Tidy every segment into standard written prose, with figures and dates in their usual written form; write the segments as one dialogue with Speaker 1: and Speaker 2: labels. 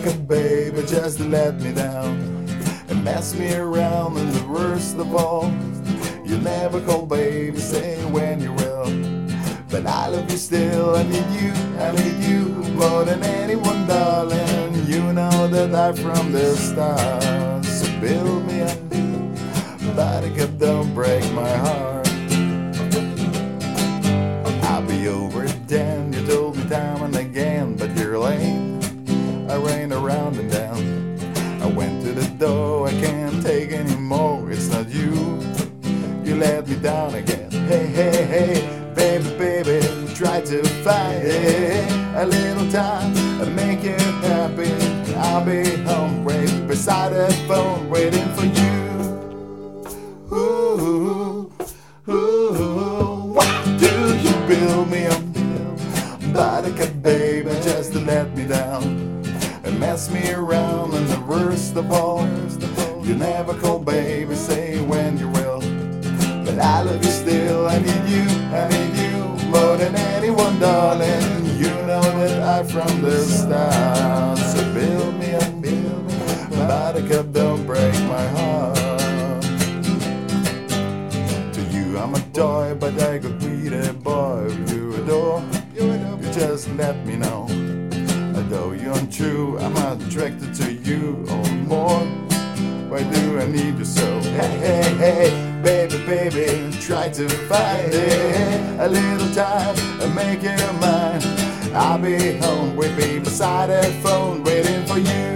Speaker 1: Buttercup, baby, just let me down and mess me around, and the worst of all, you never call, baby, say when you will. But I love you still, I need you more than anyone, darling. You know that I'm from the start, so build me up, Buttercup, don't break my heart. I'll be over then, you told me time and again, but you're late. I ran around and down, I went to the door, I can't take anymore. It's not you, you let me down again. Hey, hey, hey, baby, baby, try to find a little time and make it happy. I'll be home right beside the phone waiting for you. Ooh, ooh, why do you build me up, Buttercup, baby, just to let me down and mess me around, and the worst of all, you never call, baby, say when you will. But I love you still, I need you more than anyone, darling. You know that I'm from the start, so build me up, Buttercup, don't break my heart. To you I'm a toy, but I could be the boy you adore. You just let me know. Although you're untrue, I'm attracted to you or more. Why do I need you so? Hey, hey, hey, baby, baby, try to find a little time and make it mine. I'll be home with me beside the phone waiting for you.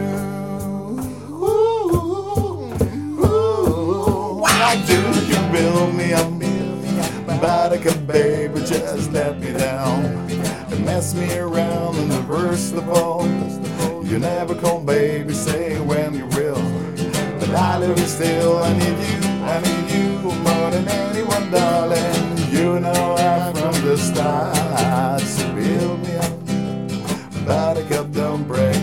Speaker 1: Ooh, ooh, why do you build me up, Buttercup, baby, just let me down and mess me around, and the worst of all, you never call, baby, say when you will. But I love you still, I need you more than anyone, darling. You know I'm from the start, so build me up, Buttercup, don't break